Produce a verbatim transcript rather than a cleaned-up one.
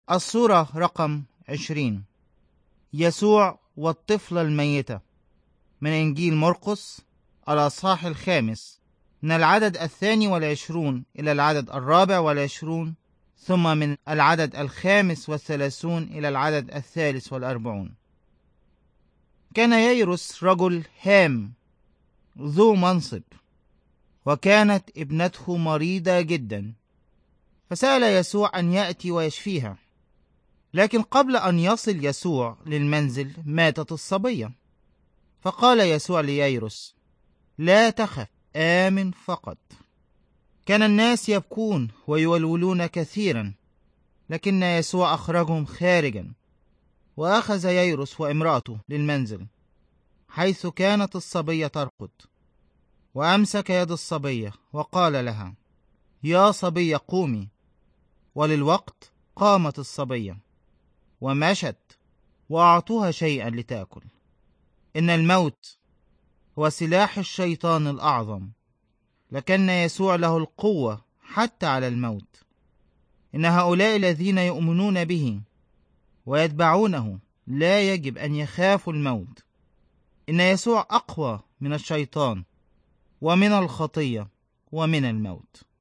الصورة رقم عشرين. يسوع والطفلة الميتة، من إنجيل مرقس الأصحاح الخامس، من العدد الثاني والعشرون إلى العدد الرابع والعشرون، ثم من العدد الخامس والثلاثون إلى العدد الثالث والأربعون. كان ييروس رجل هام ذو منصب، وكانت ابنته مريضة جدا، فسأل يسوع أن يأتي ويشفيها. لكن قبل أن يصل يسوع للمنزل ماتت الصبية، فقال يسوع لييروس: لا تخف، آمن فقط. كان الناس يبكون ويولولون كثيرا، لكن يسوع أخرجهم خارجا، وأخذ ييروس وامرأته للمنزل حيث كانت الصبية ترقد، وأمسك يد الصبية وقال لها: يا صبية قومي. وللوقت قامت الصبية ومشت، وأعطوها شيئا لتأكل. إن الموت هو سلاح الشيطان الأعظم، لكن يسوع له القوة حتى على الموت. إن هؤلاء الذين يؤمنون به ويتبعونه لا يجب أن يخافوا الموت. إن يسوع أقوى من الشيطان ومن الخطية ومن الموت.